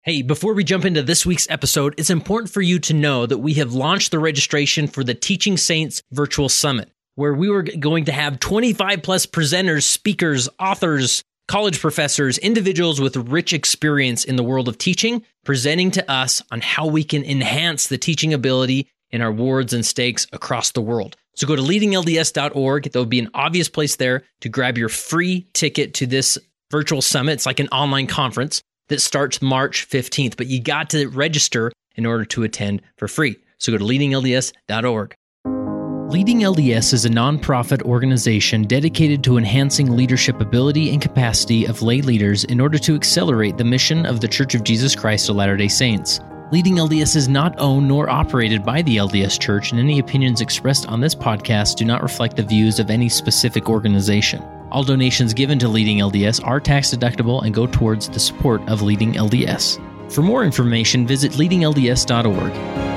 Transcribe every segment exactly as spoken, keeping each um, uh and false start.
Hey, before we jump into this week's episode, it's important for you to know that we have launched the registration for the Teaching Saints Virtual Summit, where we were going to have twenty-five plus presenters, speakers, authors, college professors, individuals with rich experience in the world of teaching, presenting to us on how we can enhance the teaching ability in our wards and stakes across the world. So go to leading L D S dot org. There'll be an obvious place there to grab your free ticket to this virtual summit. It's like an online conference that starts March fifteenth, but you got to register in order to attend for free. So go to leading L D S dot org. Leading L D S is a nonprofit organization dedicated to enhancing leadership ability and capacity of lay leaders in order to accelerate the mission of the Church of Jesus Christ of Latter-day Saints. Leading L D S is not owned nor operated by the L D S Church, and any opinions expressed on this podcast do not reflect the views of any specific organization. All donations given to Leading L D S are tax-deductible and go towards the support of Leading L D S. For more information, visit leading L D S dot org.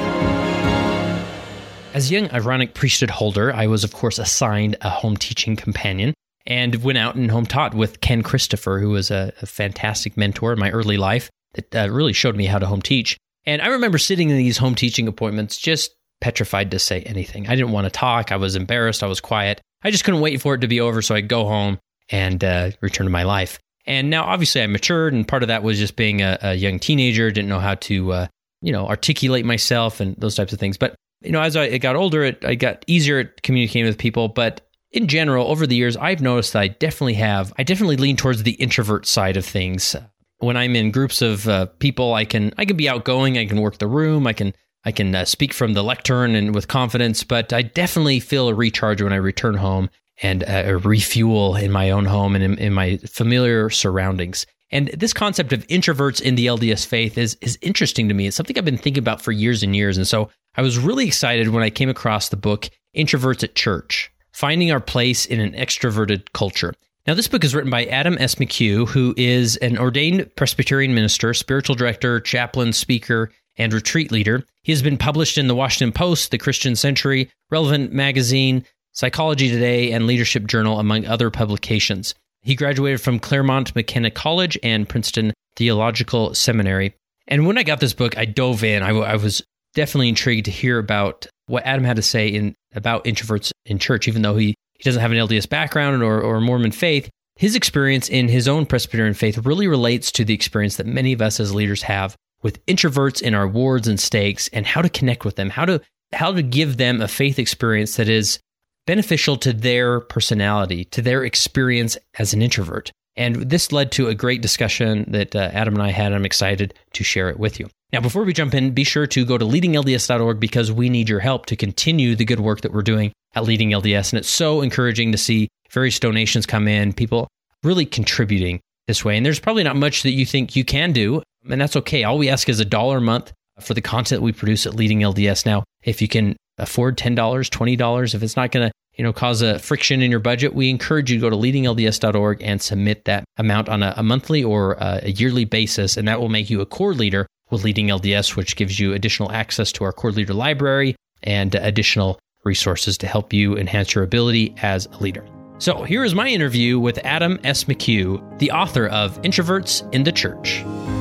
As a young Aaronic priesthood holder, I was, of course, assigned a home teaching companion and went out and home taught with Ken Christopher, who was a, a fantastic mentor in my early life that uh, really showed me how to home teach. And I remember sitting in these home teaching appointments just petrified to say anything. I didn't want to talk. I was embarrassed. I was quiet. I just couldn't wait for it to be over so I'd go home and uh, return to my life. And now, obviously, I matured, and part of that was just being a, a young teenager, didn't know how to, uh, you know, articulate myself and those types of things. But, you know, as I got older, it, I got easier at communicating with people. But in general, over the years, I've noticed that I definitely have, I definitely lean towards the introvert side of things. When I'm in groups of uh, people, I can I can be outgoing, I can work the room, I can I can uh, speak from the lectern and with confidence, but I definitely feel a recharge when I return home and uh, a refuel in my own home and in, in my familiar surroundings. And this concept of introverts in the L D S faith is is interesting to me. It's something I've been thinking about for years and years. And so I was really excited when I came across the book, Introverts at Church, Finding Our Place in an Extroverted Culture. Now, this book is written by Adam S. McHugh, who is an ordained Presbyterian minister, spiritual director, chaplain, speaker, and retreat leader. He has been published in the Washington Post, the Christian Century, Relevant Magazine, Psychology Today, and Leadership Journal, among other publications. He graduated from Claremont McKenna College and Princeton Theological Seminary. And when I got this book, I dove in. I, w- I was definitely intrigued to hear about what Adam had to say in about introverts in church, even though he He doesn't have an L D S background or, or Mormon faith. His experience in his own Presbyterian faith really relates to the experience that many of us as leaders have with introverts in our wards and stakes, and how to connect with them, how to how to give them a faith experience that is beneficial to their personality, to their experience as an introvert. And this led to a great discussion that uh, Adam and I had. I'm excited to share it with you. Now, before we jump in, be sure to go to leading L D S dot org because we need your help to continue the good work that we're doing at Leading L D S. And it's so encouraging to see various donations come in, people really contributing this way. And there's probably not much that you think you can do, and that's okay. All we ask is a dollar a month for the content we produce at Leading L D S. Now, if you can afford ten dollars, twenty dollars, if it's not going to you know, cause a friction in your budget, we encourage you to go to leading L D S dot org and submit that amount on a, a monthly or a, a yearly basis, and that will make you a core leader with Leading L D S, which gives you additional access to our core leader library and additional resources to help you enhance your ability as a leader. So here is my interview with Adam S. McHugh, the author of Introverts in the Church.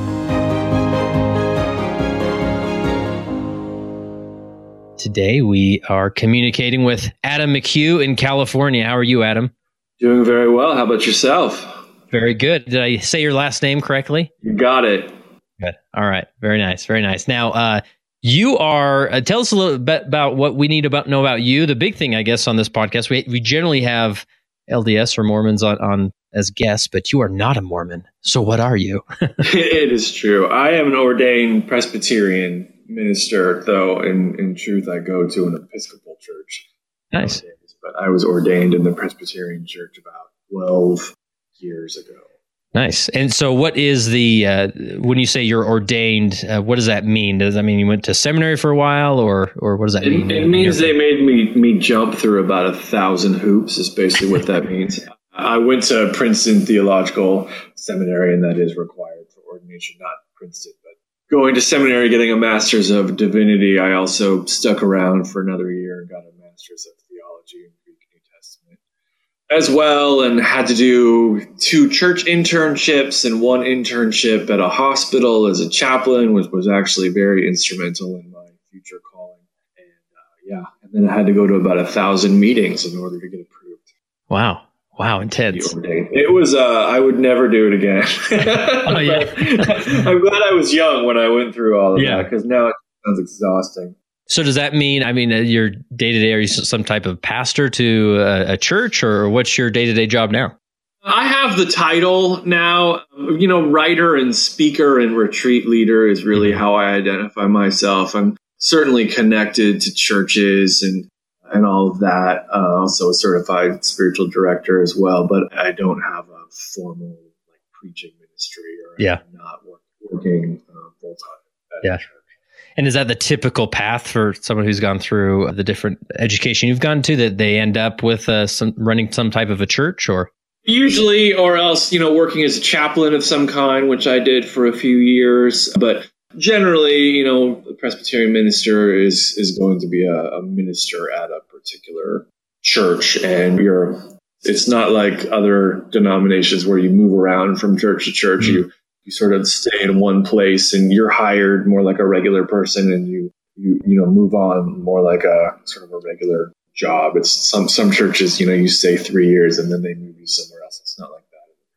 Today, we are communicating with Adam McHugh in California. How are you, Adam? Doing very well. How about yourself? Very good. Did I say your last name correctly? You got it. Good. All right. Very nice. Very nice. Now, uh, you are, uh, tell us a little bit about what we need to know about you. The big thing, I guess, on this podcast, we, we generally have L D S or Mormons on, on as guests, but you are not a Mormon. So what are you? It is true. I am an ordained Presbyterian minister, though in, in truth I go to an Episcopal church. Nice. Nowadays, but I was ordained in the Presbyterian church about twelve years ago. Nice. And so what is the, uh, when you say you're ordained, uh, what does that mean? Does that mean you went to seminary for a while, or or what does that it, mean? It means they made me, me jump through about a thousand hoops is basically what that means. I went to Princeton Theological Seminary, and that is required for ordination, not Princeton, but going to seminary, getting a master's of divinity. I also stuck around for another year and got a master's of theology in Greek New Testament. as well, and had to do two church internships and one internship at a hospital as a chaplain, which was actually very instrumental in my future calling. And uh, yeah, and then I had to go to about a thousand meetings in order to get approved. Wow. Wow, intense. It was, uh, I would never do it again. Oh, yeah. I'm glad I was young when I went through all of yeah. that, because now it sounds exhausting. So does that mean, I mean, uh, your day-to-day, are you some type of pastor to a, a church, or what's your day-to-day job now? I have the title now. You know, writer and speaker and retreat leader is really mm-hmm. how I identify myself. I'm certainly connected to churches and and all of that. Uh, also a certified spiritual director as well, but I don't have a formal like preaching ministry, or yeah. I'm not work, working uh, full time. Yeah. Church. And is that the typical path for someone who's gone through the different education you've gone to, that they end up with uh, some running some type of a church, or? Usually, or else, you know, working as a chaplain of some kind, which I did for a few years, but generally, you know, the Presbyterian minister is is going to be a, a minister at a particular church, and you're. It's not like other denominations where you move around from church to church. Mm-hmm. You you sort of stay in one place, and you're hired more like a regular person, and you you you know move on more like a sort of a regular job. It's some some churches, you know, you stay three years and then they move you somewhere else. It's not like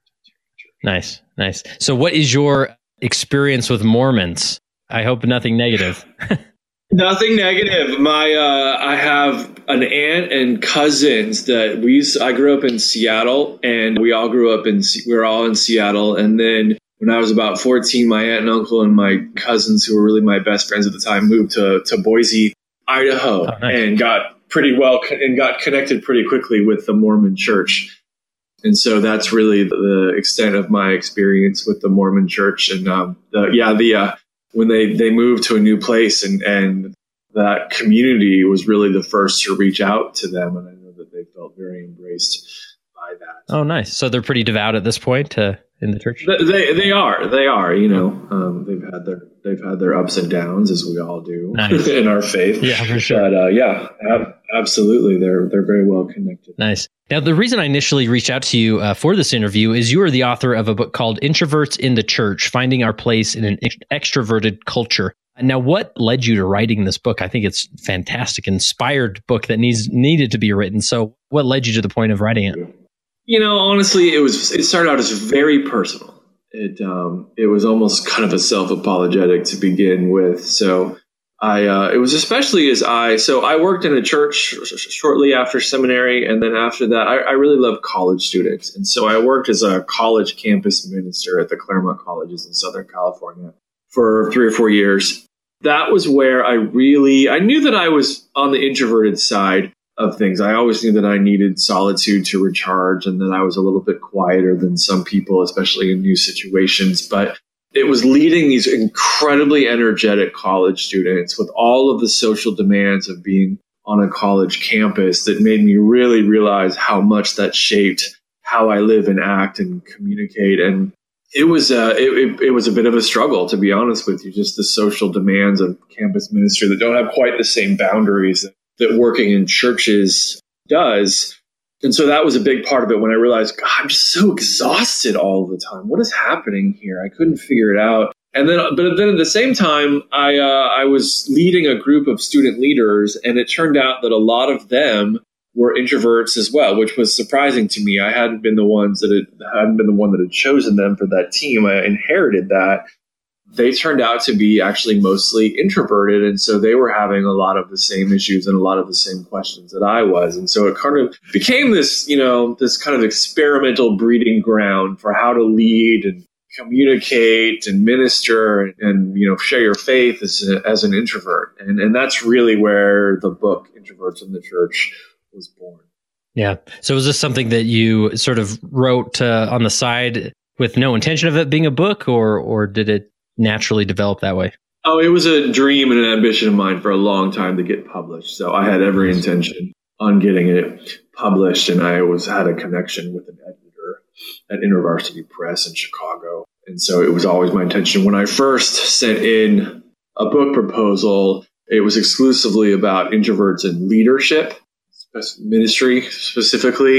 that. Nice, nice. So, what is your experience with Mormons? I hope nothing negative. Nothing negative. My, uh, I have an aunt and cousins that we used to, I grew up in Seattle, and we all grew up in, we were all in Seattle. And then when I was about fourteen, my aunt and uncle and my cousins, who were really my best friends at the time, moved to, to Boise, Idaho, oh, nice. and got pretty well and got connected pretty quickly with the Mormon church. And so that's really the extent of my experience with the Mormon church. And um, the, yeah, the uh, when they, they moved to a new place, and, and that community was really the first to reach out to them. And I know that they felt very embraced by that. Oh, nice. So they're pretty devout at this point uh, in the church? They they are. They are. You know, um, they've had their they've had their ups and downs, as we all do nice. in our faith. Yeah, for sure. But uh, yeah, ab- absolutely. They're they're very well connected. Nice. Now, the reason I initially reached out to you uh, for this interview is you are the author of a book called Introverts in the Church, Finding Our Place in an Ext- Extroverted Culture. Now, what led you to writing this book? I think it's a fantastic, inspired book that needs needed to be written. So what led you to the point of writing it? You know, honestly, it was it started out as very personal. It um, it was almost kind of a self-apologetic to begin with. So I uh, it was especially as I so I worked in a church sh- shortly after seminary, and then after that, I, I really loved college students, and so I worked as a college campus minister at the Claremont colleges in Southern California for three or four years. That was where I really I knew that I was on the introverted side of things. I always knew that I needed solitude to recharge, and that I was a little bit quieter than some people, especially in new situations. But it was leading these incredibly energetic college students with all of the social demands of being on a college campus that made me really realize how much that shaped how I live and act and communicate. And it was uh, it, it, it was a bit of a struggle, to be honest with you, just the social demands of campus ministry that don't have quite the same boundaries that, that working in churches does. And so that was a big part of it when I realized, God, I'm just so exhausted all the time. What is happening here? I couldn't figure it out. And then, but then at the same time, I uh, I was leading a group of student leaders, and it turned out that a lot of them were introverts as well, which was surprising to me. I hadn't been the ones that had, hadn't been the one that had chosen them for that team. I inherited that. They turned out to be actually mostly introverted. And so they were having a lot of the same issues and a lot of the same questions that I was. And so it kind of became this, you know, this kind of experimental breeding ground for how to lead and communicate and minister and, and you know, share your faith as, a, as an introvert. And, and that's really where the book Introverts in the Church was born. Yeah. So was this something that you sort of wrote uh, on the side with no intention of it being a book, or or did it naturally develop that way? Oh, it was a dream and an ambition of mine for a long time to get published. So I had every intention on getting it published, and I was had a connection with an editor at InterVarsity Press in Chicago. And so it was always my intention. When I first sent in a book proposal, it was exclusively about introverts and leadership, ministry specifically.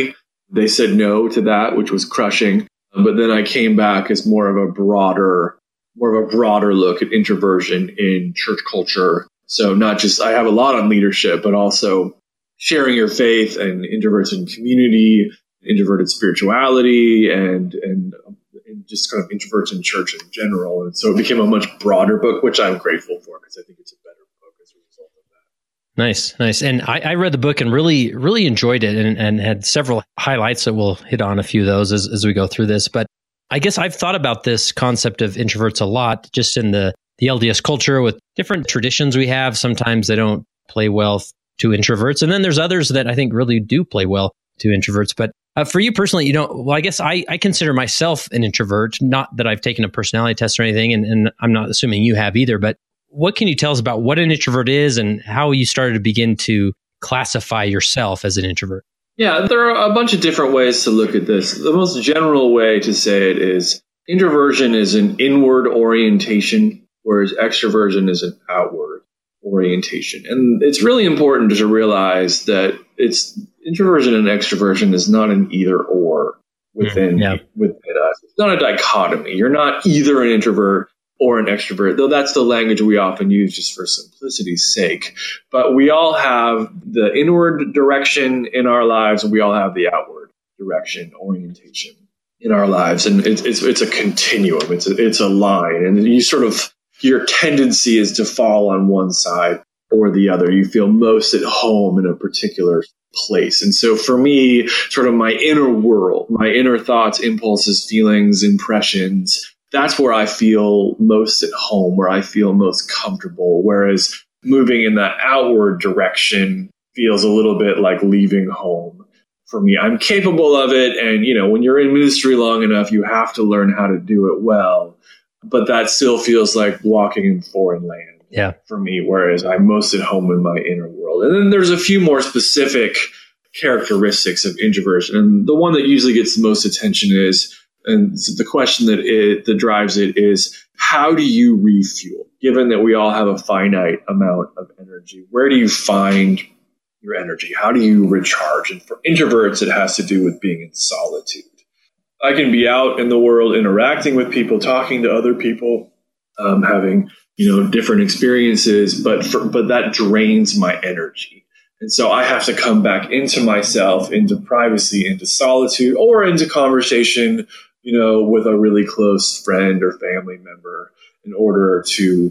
They said no to that, which was crushing. But then I came back as more of a broader, more of a broader look at introversion in church culture. So not just, I have a lot on leadership, but also sharing your faith and introverts in community, introverted spirituality, and, and and just kind of introverts in church in general. And so it became a much broader book, which I'm grateful for because I think it's a better book as a result of that. Nice, nice. And I, I read the book and really, really enjoyed it and, and had several highlights that we'll hit on a few of those as, as we go through this. But I guess I've thought about this concept of introverts a lot just in the, the L D S culture with different traditions we have. Sometimes they don't play well to introverts. And then there's others that I think really do play well to introverts. But Uh, for you personally, you know, well, I guess I, I consider myself an introvert, not that I've taken a personality test or anything, and, and I'm not assuming you have either, but what can you tell us about what an introvert is and how you started to begin to classify yourself as an introvert? Yeah, there are a bunch of different ways to look at this. The most general way to say it is introversion is an inward orientation, whereas extroversion is an outward orientation. And it's really important to realize that it's introversion and extroversion is not an either or within, yeah. within us. It's not a dichotomy. You're not either an introvert or an extrovert, though that's the language we often use just for simplicity's sake. But we all have the inward direction in our lives, and we all have the outward direction, orientation in our lives. And it's it's, it's a continuum. It's a, it's a line. And you sort of, your tendency is to fall on one side or the other. You feel most at home in a particular place. And so for me, sort of my inner world, my inner thoughts, impulses, feelings, impressions, that's where I feel most at home, where I feel most comfortable. Whereas moving in that outward direction feels a little bit like leaving home for me. I'm capable of it. And, you know, when you're in ministry long enough, you have to learn how to do it well. But that still feels like walking in foreign land. Yeah, for me, whereas I'm most at home in my inner world. And then there's a few more specific characteristics of introversion. And the one that usually gets the most attention is, and the question that it that drives it is, how do you refuel? Given that we all have a finite amount of energy, where do you find your energy? How do you recharge? And for introverts, it has to do with being in solitude. I can be out in the world interacting with people, talking to other people, um, having you know, different experiences, but for, but that drains my energy. And so I have to come back into myself, into privacy, into solitude, or into conversation, you know, with a really close friend or family member in order to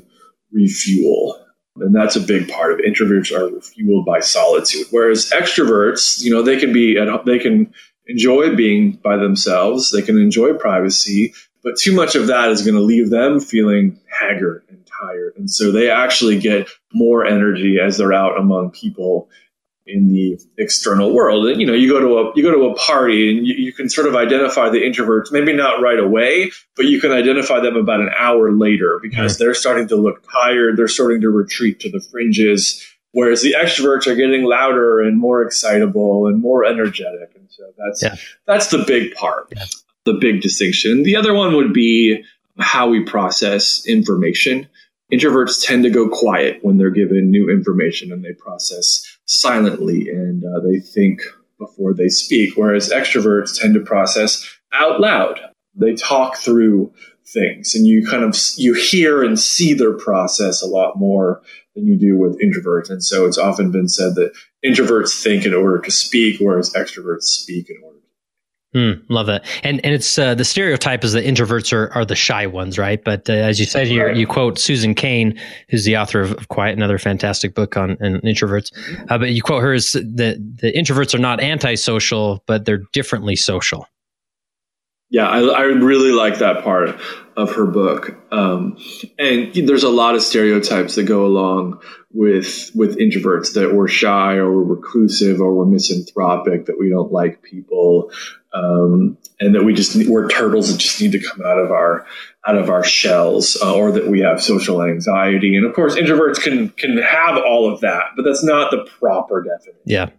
refuel. And that's a big part of it. Introverts are refueled by solitude, whereas extroverts, you know, they can be at, they can enjoy being by themselves. They can enjoy privacy, but too much of that is going to leave them feeling haggard and tired. And so they actually get more energy as they're out among people in the external world. And, you know, you go to a, you go to a party and you, you can sort of identify the introverts, maybe not right away, but you can identify them about an hour later because mm-hmm. they're starting to look tired. They're starting to retreat to the fringes, whereas the extroverts are getting louder and more excitable and more energetic. And so that's, yeah. that's the big part. Yeah. The big distinction. The other one would be how we process information. Introverts tend to go quiet when they're given new information and they process silently and uh, they think before they speak, whereas extroverts tend to process out loud. They talk through things and you kind of you hear and see their process a lot more than you do with introverts. And so it's often been said that introverts think in order to speak, whereas extroverts speak in order. Mm, love that. And and it's uh, the stereotype is that introverts are, are the shy ones, right? But uh, as you said here, you quote Susan Cain, who's the author of, of Quiet, another fantastic book on, on introverts. Uh, but you quote her as that the introverts are not antisocial, but they're differently social. Yeah, I, I really like that part of her book. Um, and there's a lot of stereotypes that go along with with introverts, that we're shy or we're reclusive or we're misanthropic, that we don't like people, um, and that we just we're turtles that just need to come out of our out of our shells, uh, or that we have social anxiety. And of course, introverts can can have all of that, but that's not the proper definition yeah.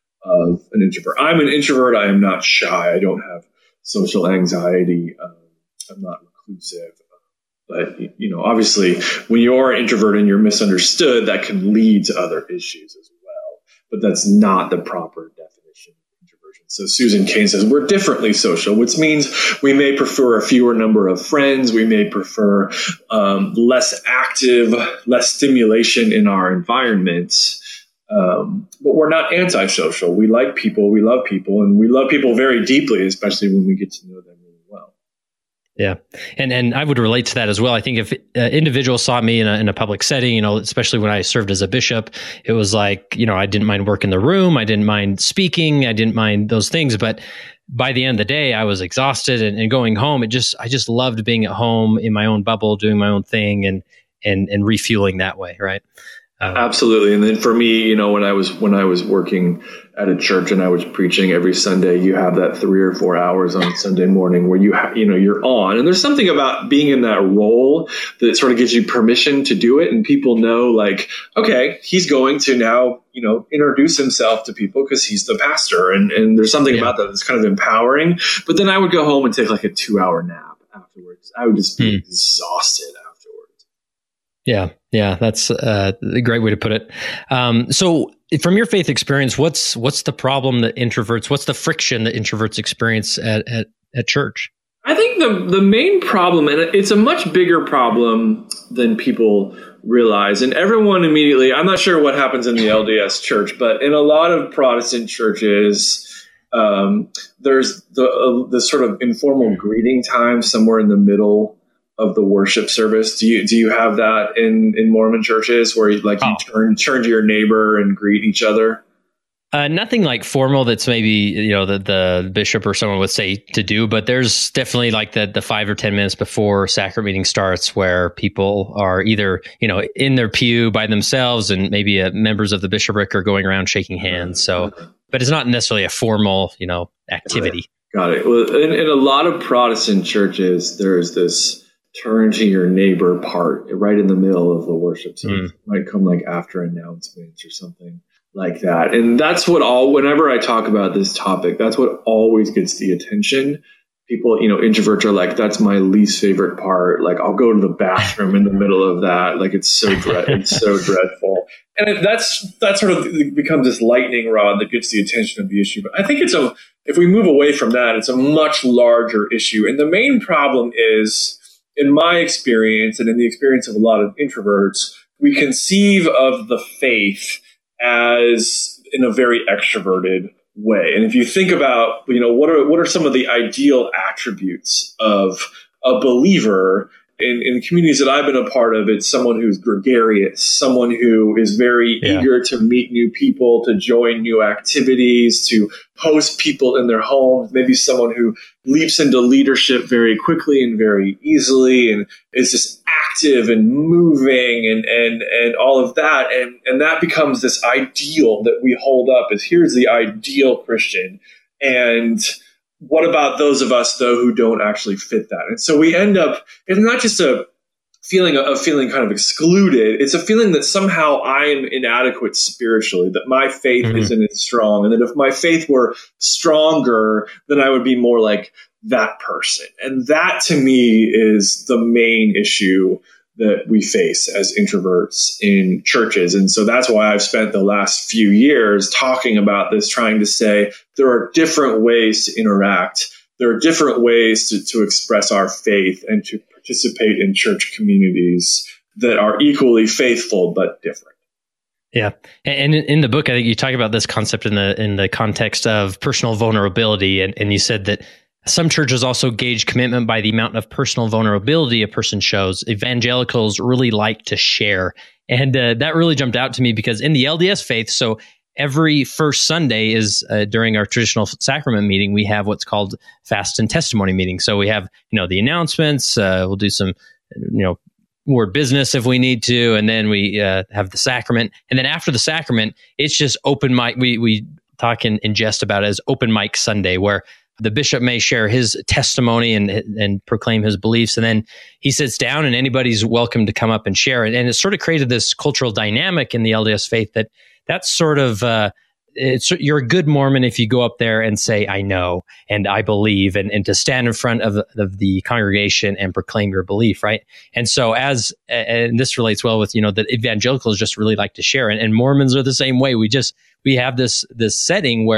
of an introvert. I'm an introvert. I am not shy. I don't have social anxiety. Um, I'm not reclusive. But, you know, obviously, when you're an introvert and you're misunderstood, that can lead to other issues as well. But that's not the proper definition of introversion. So Susan Cain says we're differently social, which means we may prefer a fewer number of friends. We may prefer um, less active, less stimulation in our environments. Um, but we're not antisocial. We like people, we love people, and we love people very deeply, especially when we get to know them really well. Yeah. And and I would relate to that as well. I think if uh, individuals saw me in a, in a public setting, you know, especially when I served as a bishop, it was like, you know, I didn't mind working the room. I didn't mind speaking. I didn't mind those things. But by the end of the day, I was exhausted and, and going home. It just, I just loved being at home in my own bubble, doing my own thing and, and, and refueling that way. Right. Um, Absolutely. And then for me, you know, when I was when I was working at a church and I was preaching every Sunday, you have that three or four hours on Sunday morning where you ha- you know, you're on. And there's something about being in that role that sort of gives you permission to do it. And people know, like, OK, he's going to now, you know, introduce himself to people because he's the pastor. And, and there's something yeah. about that that's kind of empowering. But then I would go home and take like a two hour nap afterwards. I would just be hmm. exhausted afterwards. Yeah. Yeah. That's uh, a great way to put it. Um, so from your faith experience, what's, what's the problem that introverts, what's the friction that introverts experience at, at, at church? I think the, the main problem, and it's a much bigger problem than people realize. And everyone immediately, I'm not sure what happens in the L D S church, but in a lot of Protestant churches, um, there's the, uh, the sort of informal greeting time somewhere in the middle of the worship service. Do you do you have that in, in Mormon churches where you, like you oh. turn turn to your neighbor and greet each other? Uh, nothing like formal that's maybe, you know, the, the bishop or someone would say to do, but there's definitely like the, the five or ten minutes before sacrament meeting starts where people are either, you know, in their pew by themselves and maybe uh, members of the bishopric are going around shaking hands. So, but it's not necessarily a formal, you know, activity. Got it. Got it. Well, in, in a lot of Protestant churches, there's this turn to your neighbor part right in the middle of the worship. So mm. it might come like after announcements or something like that. And that's what all, whenever I talk about this topic, that's what always gets the attention. People, you know, introverts are like, that's my least favorite part. Like, I'll go to the bathroom in the middle of that. Like, it's so dread, it's so dreadful. And it, that's, that sort of becomes this lightning rod that gets the attention of the issue. But I think it's a, if we move away from that, it's a much larger issue. And the main problem is, in my experience and in the experience of a lot of introverts, we conceive of the faith as in a very extroverted way. And if you think about, you know, what are what are some of the ideal attributes of a believer in, in communities that I've been a part of? It's someone who's gregarious, someone who is very yeah. eager to meet new people, to join new activities, to host people in their homes, maybe someone who leaps into leadership very quickly and very easily and is just active and moving and and and all of that. And, and that becomes this ideal that we hold up as here's the ideal Christian. And what about those of us, though, who don't actually fit that? And so we end up, it's not just a feeling of feeling kind of excluded. It's a feeling that somehow I am inadequate spiritually, that my faith mm-hmm. isn't as strong. And that if my faith were stronger, then I would be more like that person. And that to me is the main issue that we face as introverts in churches. And so that's why I've spent the last few years talking about this, trying to say there are different ways to interact. There are different ways to, to express our faith and to participate in church communities that are equally faithful but different. Yeah. And in the book, I think you talk about this concept in the in the context of personal vulnerability. And, and you said that some churches also gauge commitment by the amount of personal vulnerability a person shows. Evangelicals really like to share. And uh, that really jumped out to me because in the L D S faith, so every first Sunday is uh, during our traditional sacrament meeting, we have what's called fast and testimony meeting. So we have, you know, the announcements, uh, we'll do some, you know, word business if we need to, and then we uh, have the sacrament. And then after the sacrament, it's just open mic. We, we talk in, in jest about it as open mic Sunday, where the bishop may share his testimony and and proclaim his beliefs, and then he sits down and anybody's welcome to come up and share it. And it sort of created this cultural dynamic in the L D S faith that that's sort of, uh, it's, you're a good Mormon if you go up there and say, I know, and I believe, and, and to stand in front of the, of the congregation and proclaim your belief, right? And so as, and this relates well with, you know, that evangelicals just really like to share, and, and Mormons are the same way. We just, we have this, this setting where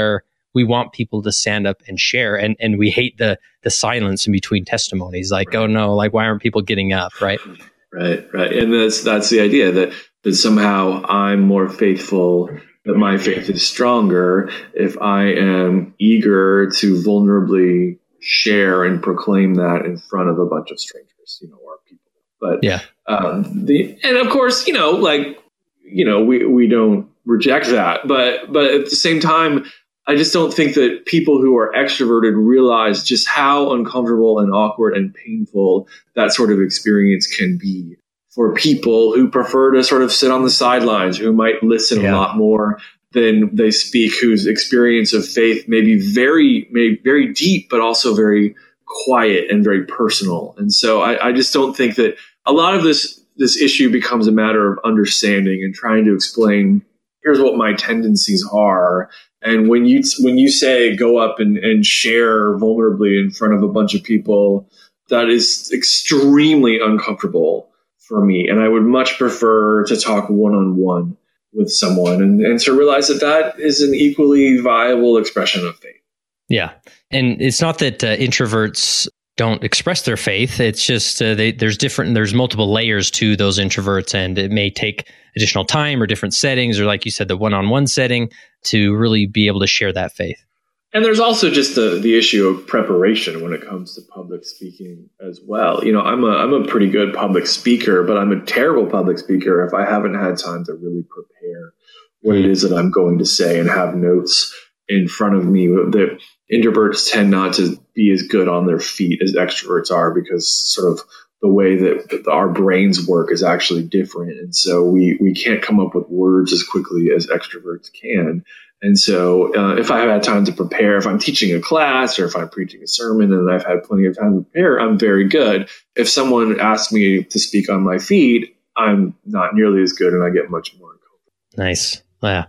we want people to stand up and share, and and we hate the the silence in between testimonies. Like, right. oh no, like why aren't people getting up, right? Right, right, and that's that's the idea that that somehow I'm more faithful, that my faith is stronger if I am eager to vulnerably share and proclaim that in front of a bunch of strangers, you know, or people. But yeah, um, the and of course, you know, like you know, we we don't reject that, but but at the same time, I just don't think that people who are extroverted realize just how uncomfortable and awkward and painful that sort of experience can be for people who prefer to sort of sit on the sidelines, who might listen yeah. a lot more than they speak, whose experience of faith may be very, may very deep, but also very quiet and very personal. And so I, I just don't think that a lot of this this issue becomes a matter of understanding and trying to explain, here's what my tendencies are. And when you when you say go up and, and share vulnerably in front of a bunch of people, that is extremely uncomfortable for me. And I would much prefer to talk one-on-one with someone and, and to realize that that is an equally viable expression of faith. Yeah. And it's not that uh, introverts don't express their faith. It's just uh, they, there's different, there's multiple layers to those introverts, and it may take additional time or different settings, or like you said, the one-on-one setting to really be able to share that faith. And there's also just the, the issue of preparation when it comes to public speaking as well. You know, I'm a I'm a pretty good public speaker, but I'm a terrible public speaker if I haven't had time to really prepare what it is that I'm going to say and have notes in front of me. The introverts tend not to be as good on their feet as extroverts are, because sort of the way that, that our brains work is actually different. And so we, we can't come up with words as quickly as extroverts can. And so uh, if I have had time to prepare, if I'm teaching a class or if I'm preaching a sermon and I've had plenty of time to prepare, I'm very good. If someone asks me to speak on my feet, I'm not nearly as good, and I get much more uncomfortable. Nice. Yeah.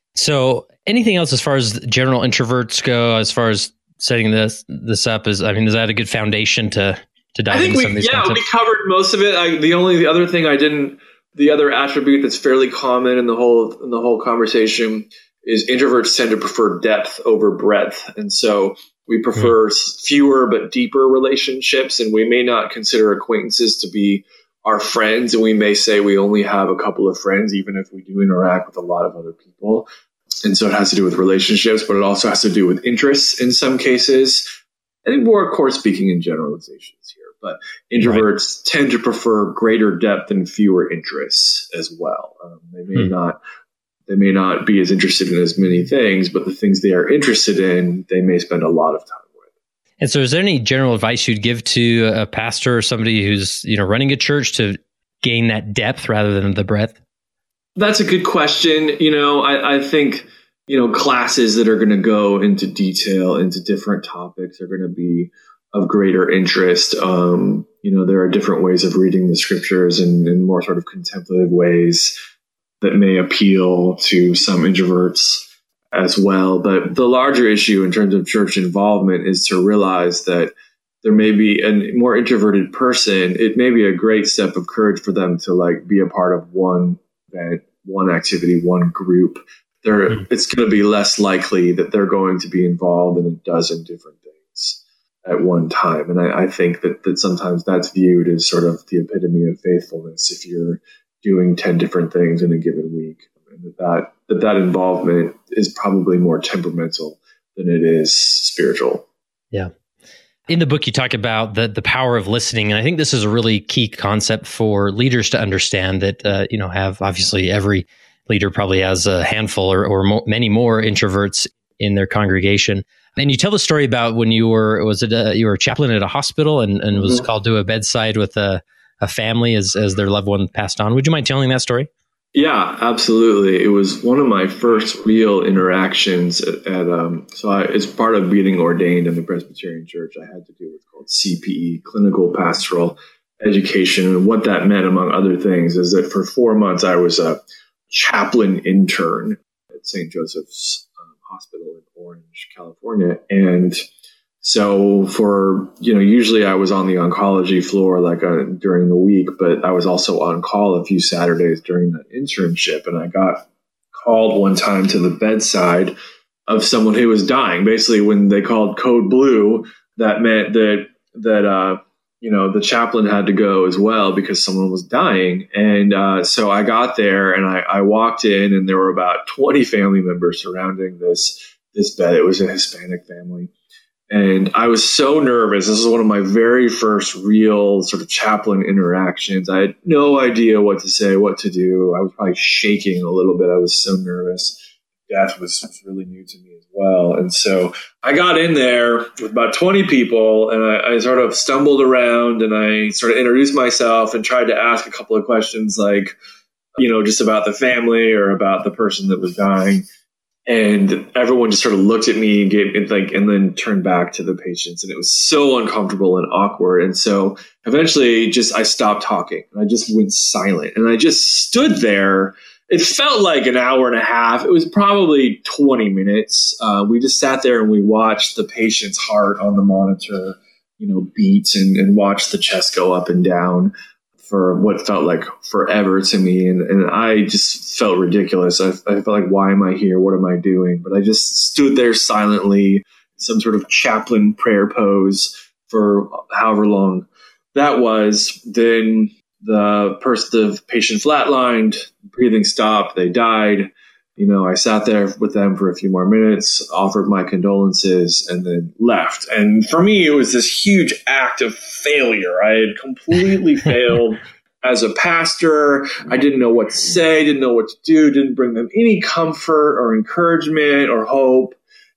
So anything else as far as general introverts go, as far as setting this this up, is, I mean, is that a good foundation to, to dive I think into we, some of these yeah, concepts? we covered most of it. I, the only the other thing I didn't, the other attribute that's fairly common in the whole in the whole conversation is introverts tend to prefer depth over breadth. And so we prefer mm. fewer but deeper relationships, and we may not consider acquaintances to be our friends. And we may say we only have a couple of friends, even if we do interact with a lot of other people. And so it has to do with relationships, but it also has to do with interests in some cases. I think we're, of course, speaking in generalizations here, but introverts right. tend to prefer greater depth and fewer interests as well. Um, they may mm. not They may not be as interested in as many things, but the things they are interested in, they may spend a lot of time with. And so is there any general advice you'd give to a pastor or somebody who's, you know, running a church to gain that depth rather than the breadth? That's a good question. You know, I, I think, you know, classes that are going to go into detail into different topics are going to be of greater interest. Um, you know, there are different ways of reading the scriptures in, in more sort of contemplative ways that may appeal to some introverts as well. But the larger issue in terms of church involvement is to realize that there may be a more introverted person. It may be a great step of courage for them to like be a part of one event, one activity, one group. They're, mm-hmm. It's going to be less likely that they're going to be involved in a dozen different things at one time. And I, I think that, that sometimes that's viewed as sort of the epitome of faithfulness. If you're doing ten different things in a given week, and that that, that that involvement is probably more temperamental than it is spiritual. Yeah. In the book, you talk about the the power of listening, and I think this is a really key concept for leaders to understand. That uh, you know, have obviously every leader probably has a handful or or mo- many more introverts in their congregation. And you tell the story about when you were was it a, you were a chaplain at a hospital and, and was mm-hmm. called to a bedside with a a family as as their loved one passed on. Would you mind telling that story? Yeah, absolutely. It was one of my first real interactions at, at um, so I, as part of being ordained in the Presbyterian Church, I had to do what's called C P E, Clinical Pastoral Education. And what that meant, among other things, is that for four months I was a chaplain intern at Saint Joseph's um, Hospital in Orange, California. And so for, you know, usually I was on the oncology floor like uh, during the week, but I was also on call a few Saturdays during that internship. And I got called one time to the bedside of someone who was dying. Basically, when they called code blue, that meant that that uh, you know the chaplain had to go as well because someone was dying. And uh, so I got there and I, I walked in, and there were about twenty family members surrounding this this bed. It was a Hispanic family. And I was so nervous. This is one of my very first real sort of chaplain interactions. I had no idea what to say, what to do. I was probably shaking a little bit. I was so nervous. Death was, was really new to me as well. And so I got in there with about twenty people, and I, I sort of stumbled around, and I sort of introduced myself and tried to ask a couple of questions like, you know, just about the family or about the person that was dying. And everyone just sort of looked at me and gave it like, and then turned back to the patients. And it was so uncomfortable and awkward. And so eventually just, I stopped talking and I just went silent, and I just stood there. It felt like an hour and a half. It was probably twenty minutes. Uh, we just sat there and we watched the patient's heart on the monitor, you know, beat and, and watched the chest go up and down for what felt like forever to me. And, and I just felt ridiculous. I, I felt like, why am I here? What am I doing? But I just stood there silently, some sort of chaplain prayer pose for however long that was. Then the person, the patient flatlined, breathing stopped, they died. You know, I sat there with them for a few more minutes, offered my condolences, and then left. And for me, it was this huge act of failure. I had completely failed as a pastor. I didn't know what to say, didn't know what to do, didn't bring them any comfort or encouragement or hope.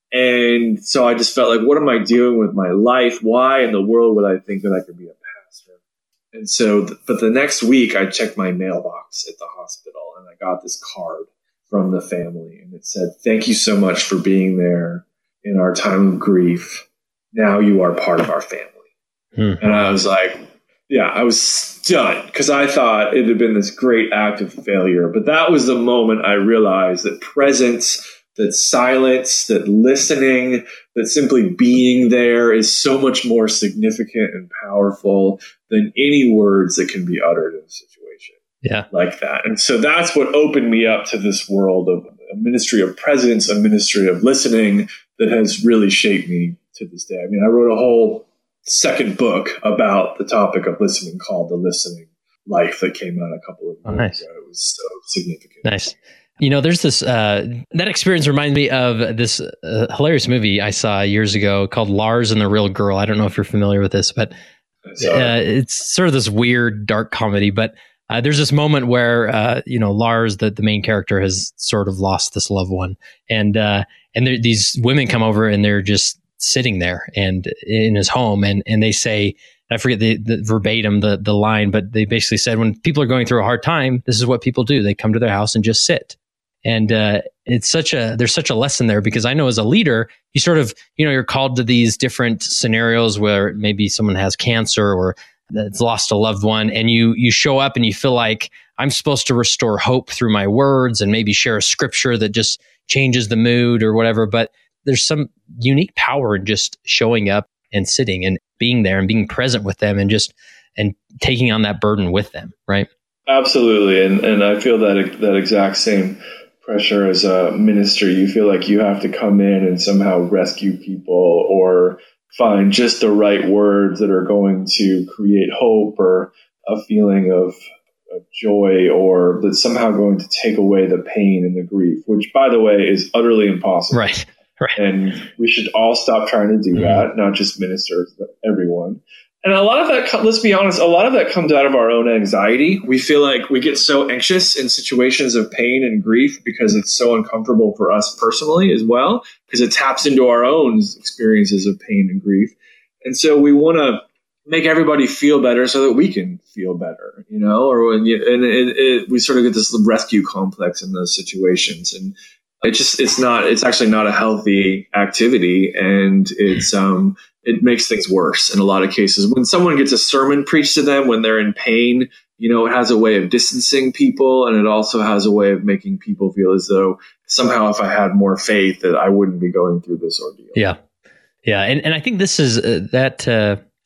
And so I just felt like, what am I doing with my life? Why in the world would I think that I could be a pastor? And so, but the next week, I checked my mailbox at the hospital, and I got this card from the family, and it said, "Thank you so much for being there in our time of grief. Now you are part of our family." Hmm. And I was like, yeah, I was stunned because I thought it had been this great act of failure. But that was the moment I realized that presence, that silence, that listening, that simply being there is so much more significant and powerful than any words that can be uttered in a situation. Yeah, like that. And so that's what opened me up to this world of a ministry of presence, a ministry of listening that has really shaped me to this day. I mean, I wrote a whole second book about the topic of listening called The Listening Life that came out a couple of years oh, nice. ago. It was so significant. Nice. You know, there's this, uh, that experience reminds me of this uh, hilarious movie I saw years ago called Lars and the Real Girl. I don't know if you're familiar with this, but uh, it's sort of this weird dark comedy, but Uh, there's this moment where, uh, you know, Lars, the, the main character, has sort of lost this loved one. And uh, and these women come over and they're just sitting there and in his home. And, and they say, I forget the, the verbatim, the, the line, but they basically said, when people are going through a hard time, this is what people do. They come to their house and just sit. And uh, it's such a, there's such a lesson there, because I know as a leader, you sort of, you know, you're called to these different scenarios where maybe someone has cancer or that's lost a loved one, and you you show up and you feel like I'm supposed to restore hope through my words and maybe share a scripture that just changes the mood or whatever. But there's some unique power in just showing up and sitting and being there and being present with them and just and taking on that burden with them, right? Absolutely, and and I feel that that exact same pressure as a minister. You feel like you have to come in and somehow rescue people or find just the right words that are going to create hope or a feeling of, of joy, or that's somehow going to take away the pain and the grief, which, by the way, is utterly impossible. Right. Right. And we should all stop trying to do mm-hmm. that, not just ministers, but everyone. And a lot of that, let's be honest, a lot of that comes out of our own anxiety. We feel like we get so anxious in situations of pain and grief because it's so uncomfortable for us personally as well, because it taps into our own experiences of pain and grief. And so we want to make everybody feel better so that we can feel better, you know, or when you, and it, it, we sort of get this rescue complex in those situations. And it just, it's not, it's actually not a healthy activity. And it's, um, it makes things worse in a lot of cases. When someone gets a sermon preached to them when they're in pain, you know, it has a way of distancing people, and it also has a way of making people feel as though somehow if I had more faith that I wouldn't be going through this ordeal. Yeah. Yeah. And, and I think this is uh, that, uh,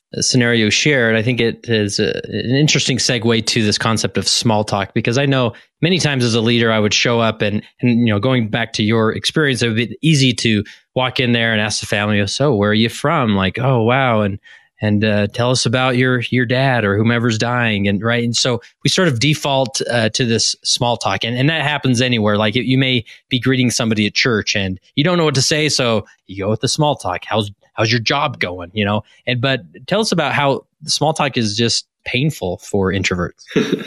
scenario shared, I think it is a, an interesting segue to this concept of small talk, because I know many times as a leader, I would show up and, and you know, going back to your experience, it would be easy to walk in there and ask the family, so where are you from? Like, oh, wow. And and uh, tell us about your your dad or whomever's dying. And right. And so we sort of default uh, to this small talk. And, and that happens anywhere. Like you may be greeting somebody at church and you don't know what to say. So you go with the small talk. How's how's your job going? You know, and but tell us about how small talk is just painful for introverts.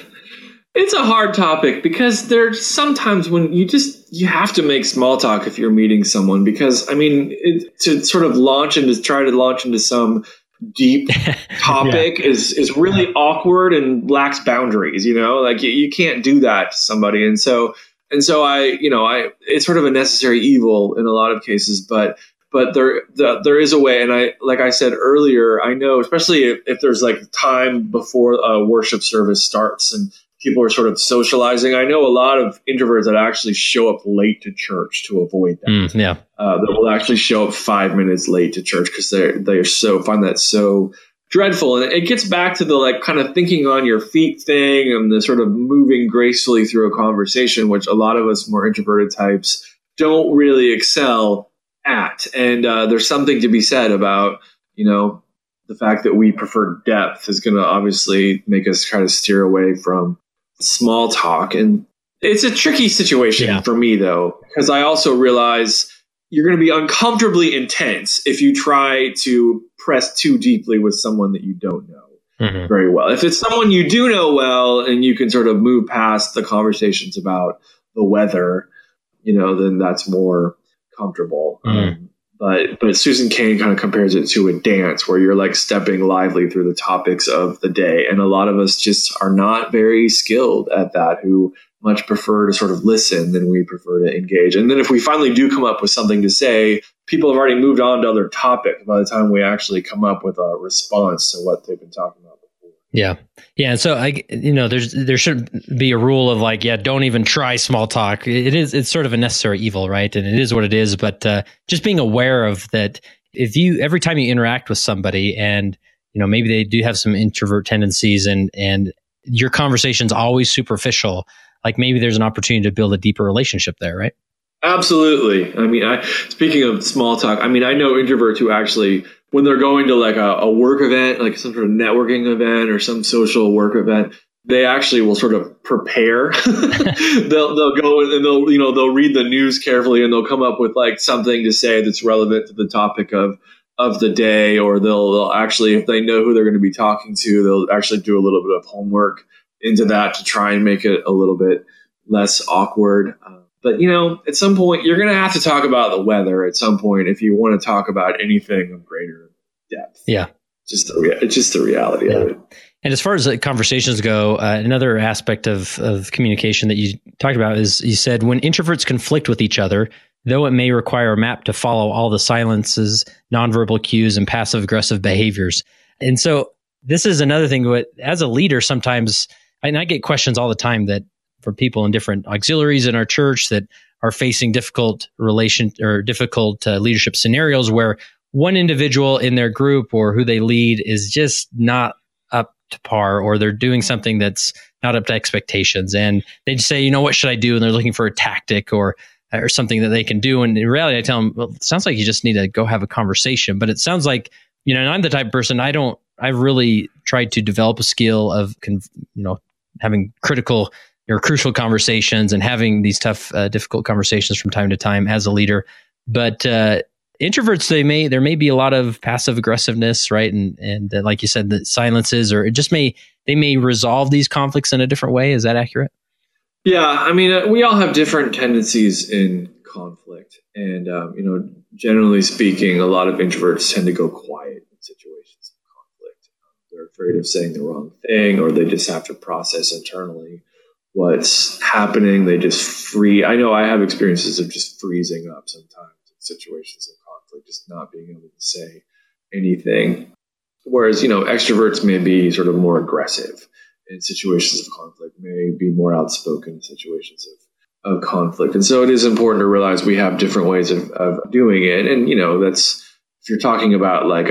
It's a hard topic because there's sometimes when you just, you have to make small talk if you're meeting someone, because I mean, it, to sort of launch into, try to launch into some deep topic yeah. is, is really awkward and lacks boundaries, you know, like you, you can't do that to somebody. And so, and so I, you know, I, it's sort of a necessary evil in a lot of cases, but But there, the, there is a way, and I, like I said earlier, I know, especially if, if there's like time before a worship service starts and people are sort of socializing. I know a lot of introverts that actually show up late to church to avoid that. Mm, yeah, uh, that will actually show up five minutes late to church because they they are so find that so dreadful. And it gets back to the like kind of thinking on your feet thing and the sort of moving gracefully through a conversation, which a lot of us more introverted types don't really excel at. And uh, there's something to be said about, you know, the fact that we prefer depth is going to obviously make us try to steer away from small talk. And it's a tricky situation yeah. for me, though, because I also realize you're going to be uncomfortably intense if you try to press too deeply with someone that you don't know mm-hmm. very well. If it's someone you do know well and you can sort of move past the conversations about the weather, you know, then that's more comfortable. Mm. Um, but but Susan Cain kind of compares it to a dance where you're like stepping lively through the topics of the day. And a lot of us just are not very skilled at that, who much prefer to sort of listen than we prefer to engage. And then if we finally do come up with something to say, people have already moved on to other topics by the time we actually come up with a response to what they've been talking about before. Yeah. Yeah. And so I, you know, there's, there should be a rule of like, yeah, don't even try small talk. It is, it's sort of a necessary evil, right? And it is what it is. But uh, just being aware of that, if you, every time you interact with somebody and, you know, maybe they do have some introvert tendencies and, and your conversation's always superficial, like maybe there's an opportunity to build a deeper relationship there, right? Absolutely. I mean, I, speaking of small talk, I mean, I know introverts who actually, when they're going to like a, a work event, like some sort of networking event or some social work event, they actually will sort of prepare. they'll they'll go and they'll, you know, they'll read the news carefully and they'll come up with like something to say that's relevant to the topic of of the day, or they'll, they'll actually, if they know who they're going to be talking to, they'll actually do a little bit of homework into that to try and make it a little bit less awkward. Uh, But, you know, at some point, you're going to have to talk about the weather at some point if you want to talk about anything of greater depth. Yeah. Just the, rea- it's just the reality yeah. of it. And as far as the conversations go, uh, another aspect of, of communication that you talked about is you said when introverts conflict with each other, though it may require a map to follow all the silences, nonverbal cues, and passive aggressive behaviors. And so this is another thing. What, as a leader, sometimes, and I get questions all the time that for people in different auxiliaries in our church that are facing difficult relation or difficult uh, leadership scenarios where one individual in their group or who they lead is just not up to par, or they're doing something that's not up to expectations. And they just say, you know, what should I do? And they're looking for a tactic or or something that they can do. And in reality, I tell them, well, it sounds like you just need to go have a conversation. But it sounds like, you know, and I'm the type of person, I don't, I've really tried to develop a skill of, you know, having critical or crucial conversations and having these tough, uh, difficult conversations from time to time as a leader. But uh, introverts, they may there may be a lot of passive aggressiveness, right? And and uh, like you said, the silences, or it just may they may resolve these conflicts in a different way. Is that accurate? Yeah, I mean, uh, we all have different tendencies in conflict, and um, you know, generally speaking, a lot of introverts tend to go quiet in situations of conflict. They're afraid of saying the wrong thing, or they just have to process internally what's happening. They just free. I know I have experiences of just freezing up sometimes in situations of conflict, just not being able to say anything. Whereas, you know, extroverts may be sort of more aggressive in situations of conflict, may be more outspoken in situations of, of conflict. And so it is important to realize we have different ways of, of doing it. And, you know, that's, if you're talking about like a,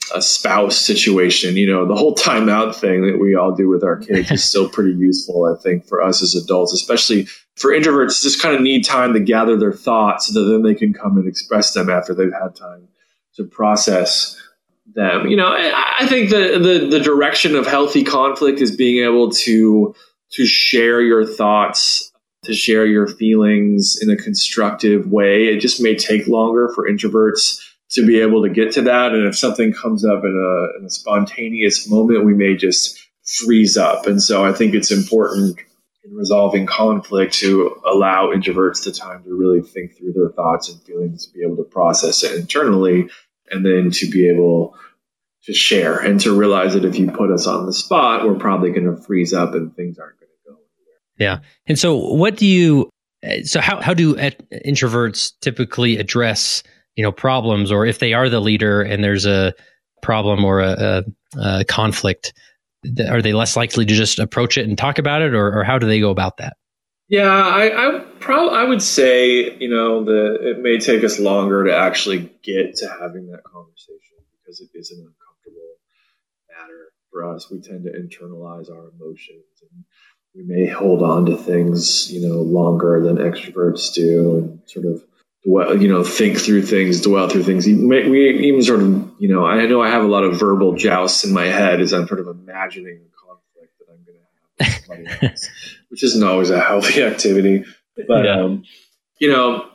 a spouse situation, you know, the whole timeout thing that we all do with our kids is still pretty useful, I think, for us as adults, especially for introverts, just kind of need time to gather their thoughts so that then they can come and express them after they've had time to process them. You know, I think the, the, the direction of healthy conflict is being able to, to share your thoughts, to share your feelings in a constructive way. It just may take longer for introverts to be able to get to that. And if something comes up in a, in a spontaneous moment, we may just freeze up. And so I think it's important in resolving conflict to allow introverts the time to really think through their thoughts and feelings, to be able to process it internally, and then to be able to share and to realize that if you put us on the spot, we're probably going to freeze up and things aren't going to go anywhere. Yeah. And so what do you, so how, how do introverts typically address, you know, problems, or if they are the leader and there's a problem or a, a, a conflict, are they less likely to just approach it and talk about it, or, or how do they go about that? Yeah, I I, prob- I would say, you know, the it may take us longer to actually get to having that conversation because it is an uncomfortable matter for us. We tend to internalize our emotions, and we may hold on to things, you know, longer than extroverts do, and sort of, dwell, you know, think through things, dwell through things. We even sort of, you know, I know I have a lot of verbal jousts in my head as I'm sort of imagining the conflict that I'm going to have with somebody else, which isn't always a healthy activity. But, yeah. um, you know,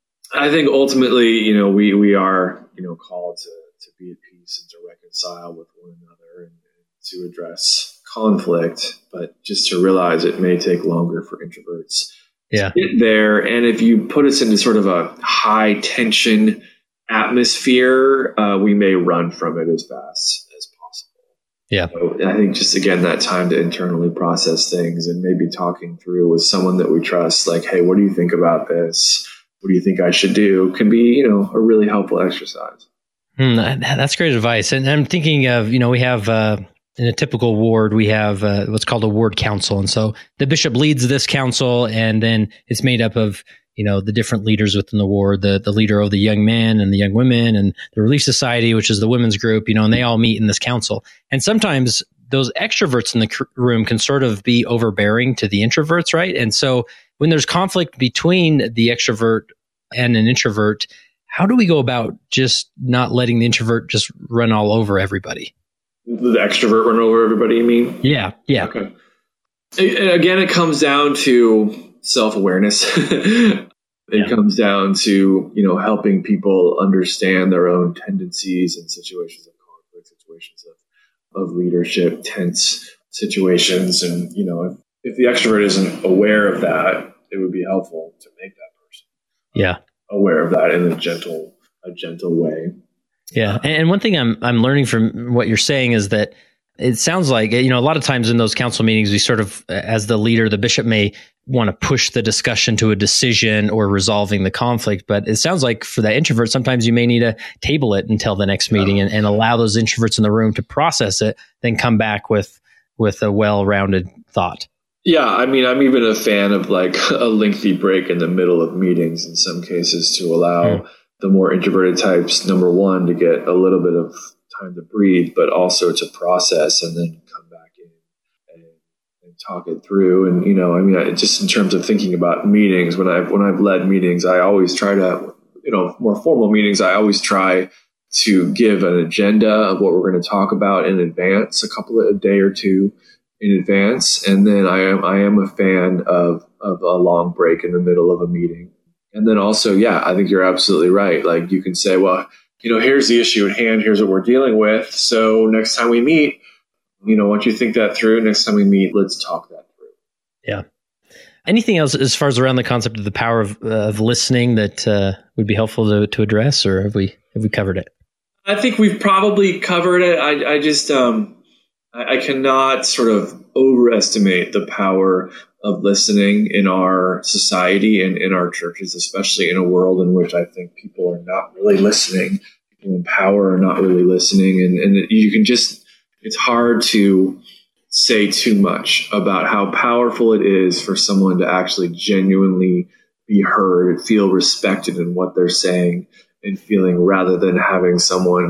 I think ultimately, you know, we, we are, you know, called to, to be at peace and to reconcile with one another and, and to address conflict, but just to realize it may take longer for introverts yeah. to get there. And if you put us into sort of a high tension atmosphere, uh, we may run from it as fast as possible. Yeah. So I think just, again, that time to internally process things and maybe talking through with someone that we trust, like, hey, what do you think about this? What do you think I should do? Can be, you know, a really helpful exercise. Mm, that's great advice. And I'm thinking of, you know, we have, uh, in a typical ward, we have uh, what's called a ward council. And so the bishop leads this council, and then it's made up of, you know, the different leaders within the ward, the, the leader of the young men and the young women, and the Relief Society, which is the women's group, you know, and they all meet in this council. And sometimes those extroverts in the room can sort of be overbearing to the introverts, right? And so when there's conflict between the extrovert and an introvert, how do we go about just not letting the introvert just run all over everybody? The extrovert run over everybody, you mean? Yeah, yeah. Okay. Again, it comes down to self-awareness. it yeah. comes down to, you know, helping people understand their own tendencies in situations of conflict, situations of, of leadership, tense situations. And, you know, if, if the extrovert isn't aware of that, it would be helpful to make that person yeah. aware of that in a gentle, a gentle way. Yeah. And one thing I'm I'm learning from what you're saying is that it sounds like, you know, a lot of times in those council meetings, we sort of, as the leader, the bishop may want to push the discussion to a decision or resolving the conflict. But it sounds like for that introvert, sometimes you may need to table it until the next meeting and, and allow those introverts in the room to process it, then come back with with a well-rounded thought. Yeah, I mean, I'm even a fan of like a lengthy break in the middle of meetings in some cases to allow mm. the more introverted types, number one, to get a little bit of time to breathe, but also to process and then come back in and, and talk it through. And, you know, I mean, I, just in terms of thinking about meetings, when I've, when I've led meetings, I always try to, you know, more formal meetings, I always try to give an agenda of what we're going to talk about in advance, a couple of a day or two in advance. And then I am, I am a fan of, of a long break in the middle of a meeting. And then also, yeah, I think you're absolutely right. Like you can say, well, you know, here's the issue at hand. Here's what we're dealing with. So next time we meet, you know, once you think that through, next time we meet, let's talk that through. Yeah. Anything else as far as around the concept of the power of, uh, of listening that uh, would be helpful to, to address, or have we have we covered it? I think we've probably covered it. I, I just, um, I, I cannot sort of overestimate the power of listening in our society and in our churches, especially in a world in which I think people are not really listening. People in power are not really listening. And, and you can just, it's hard to say too much about how powerful it is for someone to actually genuinely be heard, feel respected in what they're saying and feeling, rather than having someone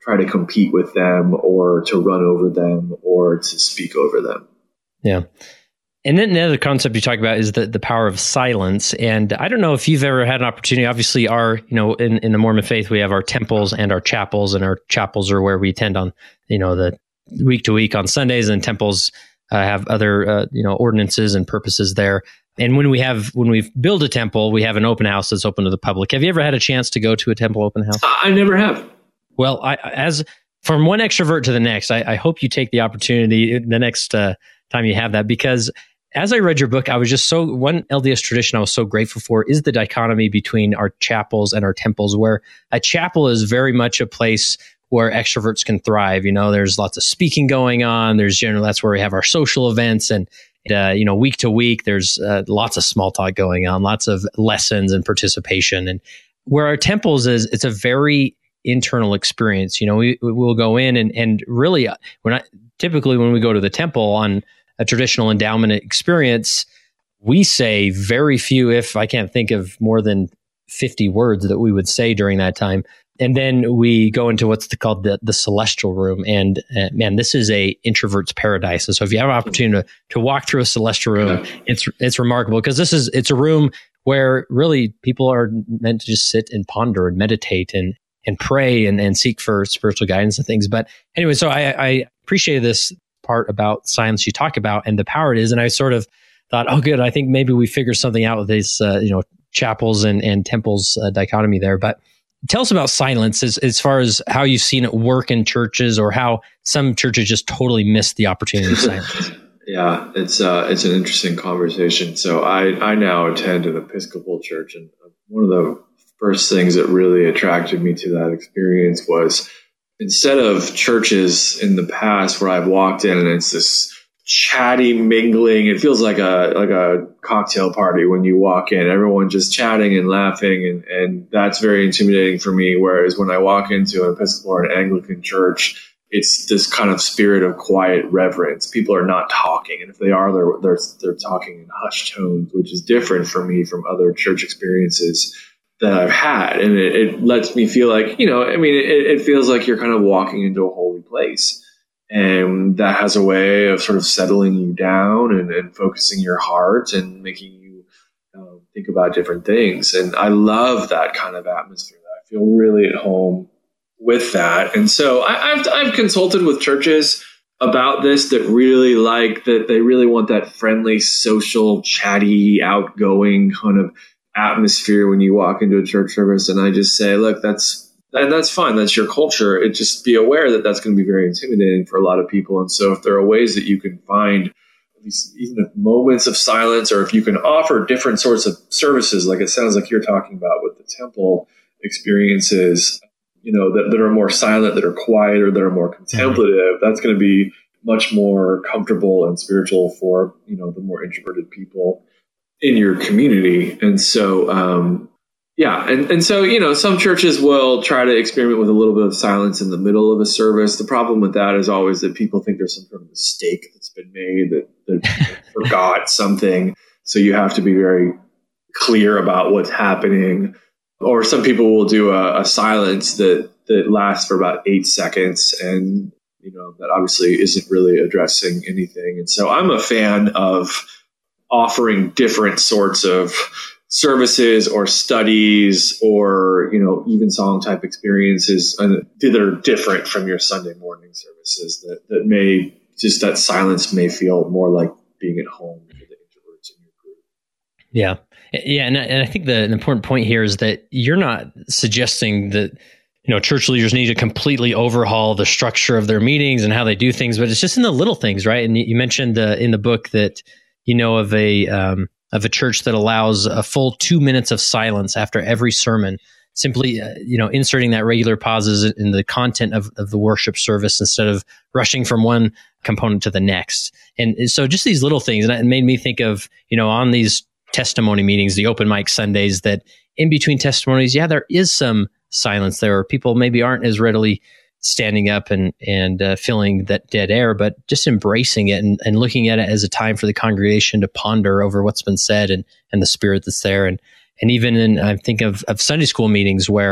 try to compete with them or to run over them or to speak over them. Yeah. And then the other concept you talk about is the, the power of silence. And I don't know if you've ever had an opportunity. Obviously, our, you know, in, in the Mormon faith, we have our temples and our chapels, and our chapels are where we attend on, you know, the week to week on Sundays, and temples uh, have other, uh, you know, ordinances and purposes there. And when we have, when we build a temple, we have an open house that's open to the public. Have you ever had a chance to go to a temple open house? I never have. Well, I, as from one extrovert to the next, I, I hope you take the opportunity the next uh, time you have that, because as I read your book, I was just so, one L D S tradition I was so grateful for is the dichotomy between our chapels and our temples, where a chapel is very much a place where extroverts can thrive. You know, there's lots of speaking going on. There's generally, that's where we have our social events, and, uh, you know, week to week, there's uh, lots of small talk going on, lots of lessons and participation. And where our temples is, it's a very internal experience. You know, we, we'll go in and, and really, we're not typically when we go to the temple on a traditional endowment experience, we say very few, if I can't think of more than fifty words that we would say during that time. And then we go into what's called the, the celestial room. And uh, man, this is a introvert's paradise. And so if you have an opportunity to, to walk through a celestial room, yeah. it's it's remarkable, because this is, it's a room where really people are meant to just sit and ponder and meditate and and pray and, and seek for spiritual guidance and things. But anyway, so I, I appreciated this part about silence you talk about and the power it is. And I sort of thought, oh, good, I think maybe we figured something out with these, uh, you know, chapels and, and temples uh, dichotomy there. But tell us about silence as, as far as how you've seen it work in churches, or how some churches just totally missed the opportunity of silence. Yeah, it's uh, it's an interesting conversation. So I, I now attend an Episcopal church, and one of the first things that really attracted me to that experience was, instead of churches in the past where I've walked in and it's this chatty mingling, it feels like a like a cocktail party when you walk in, everyone just chatting and laughing, and, and that's very intimidating for me. Whereas when I walk into an Episcopal or an Anglican church, it's this kind of spirit of quiet reverence. People are not talking, and if they are, they're they're, they're talking in hushed tones, which is different for me from other church experiences that I've had. And it, it lets me feel like, you know, I mean, it, it feels like you're kind of walking into a holy place. And that has a way of sort of settling you down and, and focusing your heart and making you uh, think about different things. And I love that kind of atmosphere. I feel really at home with that. And so I, I've, I've consulted with churches about this that really like that. They really want that friendly, social, chatty, outgoing kind of atmosphere when you walk into a church service. And I just say, look, that's, and that's fine. That's your culture. It just be aware that that's going to be very intimidating for a lot of people. And so if there are ways that you can find these even moments of silence, or if you can offer different sorts of services, like it sounds like you're talking about with the temple experiences, you know, that, that are more silent, that are quiet, or that are more contemplative, mm-hmm. that's going to be much more comfortable and spiritual for, you know, the more introverted people in your community. And so, um, Yeah. And, and so, you know, some churches will try to experiment with a little bit of silence in the middle of a service. The problem with that is always that people think there's some sort of mistake that's been made, that, that they forgot something. So you have to be very clear about what's happening. Or some people will do a, a silence that, that lasts for about eight seconds. And, you know, that obviously isn't really addressing anything. And so I'm a fan of offering different sorts of services or studies or, you know, evensong type experiences that are different from your Sunday morning services, that, that may just, that silence may feel more like being at home for the introverts in your group. Yeah. Yeah. And, and I think the, the important point here is that you're not suggesting that, you know, church leaders need to completely overhaul the structure of their meetings and how they do things, but it's just in the little things, right? And you mentioned uh, in the book that, you know, of a, um, of a church that allows a full two minutes of silence after every sermon, simply, uh, you know, inserting that regular pauses in the content of, of the worship service instead of rushing from one component to the next. And so just these little things, and it made me think of, you know, on these testimony meetings, the open mic Sundays, that in between testimonies, yeah, there is some silence there, or people maybe aren't as readily standing up and and uh, filling that dead air, but just embracing it and, and looking at it as a time for the congregation to ponder over what's been said and and the spirit that's there. And and even in, I think of, of Sunday school meetings where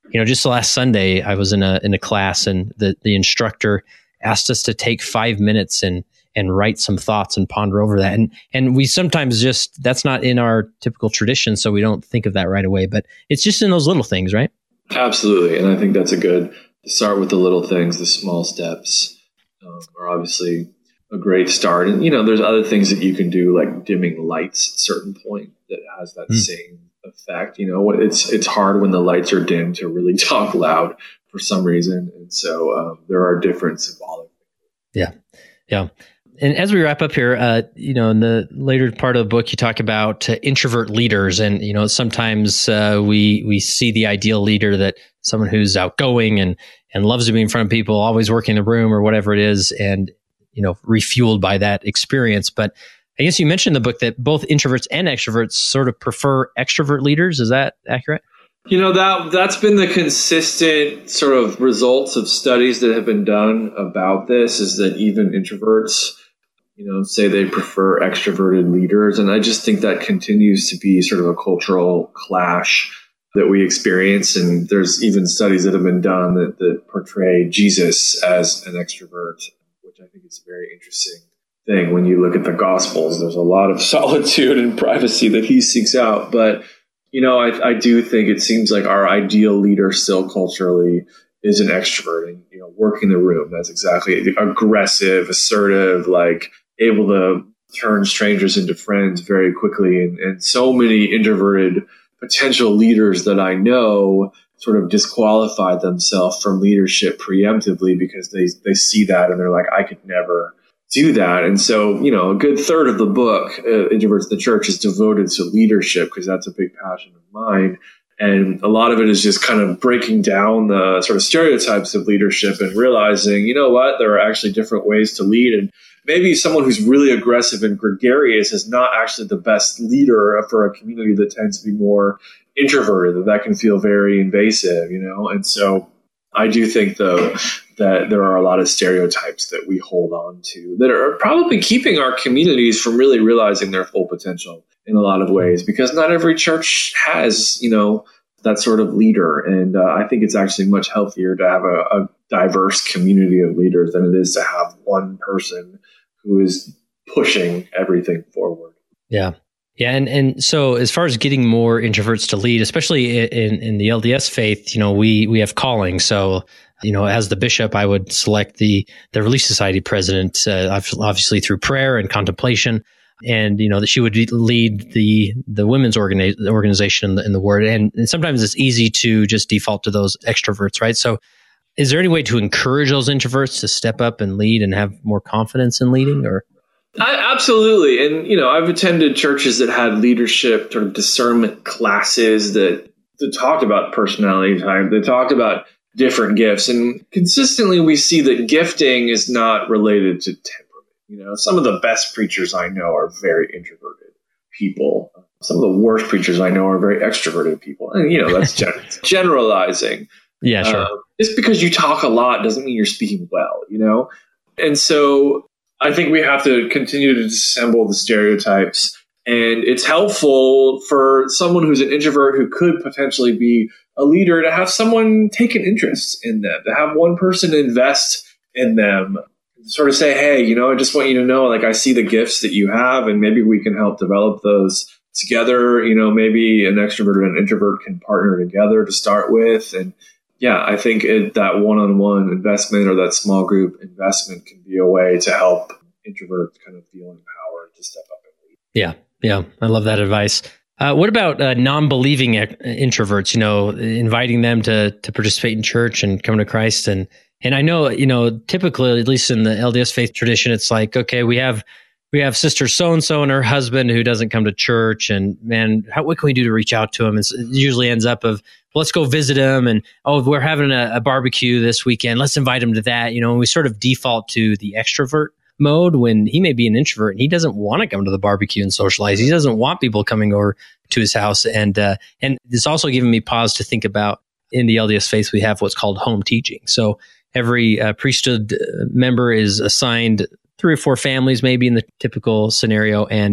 You know, just last Sunday, I was in a in a class, and the the instructor asked us to take five minutes and and write some thoughts and ponder over that. And and we sometimes just, that's not in our typical tradition, so we don't think of that right away. But it's just in those little things, right? Absolutely. And I think that's a good, start with the little things, the small steps um, are obviously a great start. And, you know, there's other things that you can do, like dimming lights at a certain point that has that mm. same effect. You know, it's it's hard when the lights are dim to really talk loud for some reason. And so um, there are different symbolic things. Yeah. Yeah. And as we wrap up here, uh, you know, in the later part of the book, you talk about uh, introvert leaders, and you know, sometimes uh, we we see the ideal leader, that someone who's outgoing and and loves to be in front of people, always working in the room or whatever it is, and you know, refueled by that experience. But I guess you mentioned in the book that both introverts and extroverts sort of prefer extrovert leaders. Is that accurate? You know, that that's been the consistent sort of results of studies that have been done about this, is that even introverts, you know, say they prefer extroverted leaders. And I just think that continues to be sort of a cultural clash that we experience. And there's even studies that have been done that, that portray Jesus as an extrovert, which I think is a very interesting thing. When you look at the Gospels, there's a lot of solitude and privacy that he seeks out. But, you know, I, I do think it seems like our ideal leader still culturally is an extrovert, and, you know, working the room. That's exactly aggressive, assertive, like, able to turn strangers into friends very quickly. And, and so many introverted potential leaders that I know sort of disqualify themselves from leadership preemptively because they, they see that and they're like, I could never do that. And so, you know, a good third of the book, uh, Introverts in the Church, is devoted to leadership, because that's a big passion of mine. And a lot of it is just kind of breaking down the sort of stereotypes of leadership and realizing, you know what, there are actually different ways to lead. And maybe someone who's really aggressive and gregarious is not actually the best leader for a community that tends to be more introverted, that that can feel very invasive, you know? And so I do think, though, that there are a lot of stereotypes that we hold on to that are probably keeping our communities from really realizing their full potential in a lot of ways, because not every church has, you know, that sort of leader. And uh, I think it's actually much healthier to have a, a diverse community of leaders than it is to have one person who is pushing everything forward. Yeah. Yeah. And, and so as far as getting more introverts to lead, especially in, in the L D S faith, you know, we, we have calling. So, you know, as the bishop, I would select the, the Relief Society president, uh, obviously through prayer and contemplation. And, you know, that she would lead the, the women's organi- organization in the, in the word. And, and sometimes it's easy to just default to those extroverts, right? So is there any way to encourage those introverts to step up and lead and have more confidence in leading, or? I, absolutely. And, you know, I've attended churches that had leadership sort of discernment classes that, that talked about personality type. They talked about different gifts. And consistently we see that gifting is not related to temperament. You know, some of the best preachers I know are very introverted people. Some of the worst preachers I know are very extroverted people. And, you know, that's gen- generalizing. Yeah, sure. Uh, just because you talk a lot doesn't mean you're speaking well, you know? And so I think we have to continue to disassemble the stereotypes. And it's helpful for someone who's an introvert who could potentially be a leader to have someone take an interest in them, to have one person invest in them, sort of say, hey, you know, I just want you to know, like, I see the gifts that you have, and maybe we can help develop those together. You know, maybe an extrovert and an introvert can partner together to start with. And yeah, I think it, that one-on-one investment or that small group investment can be a way to help introverts kind of feel empowered to step up and lead. Yeah, yeah. I love that advice. Uh, what about uh, non-believing introverts, you know, inviting them to to participate in church and come to Christ? And and I know, you know, typically, at least in the L D S faith tradition, it's like, okay, we have we have sister so-and-so and her husband who doesn't come to church. And man, how, what can we do to reach out to him? It's, it usually ends up of, let's go visit him. And, oh, we're having a, a barbecue this weekend. Let's invite him to that. You know, and we sort of default to the extrovert mode when he may be an introvert and he doesn't want to come to the barbecue and socialize. He doesn't want people coming over to his house. And, uh, and it's also given me pause to think about, in the L D S faith, we have what's called home teaching. So every uh, priesthood member is assigned three or four families, maybe in the typical scenario. And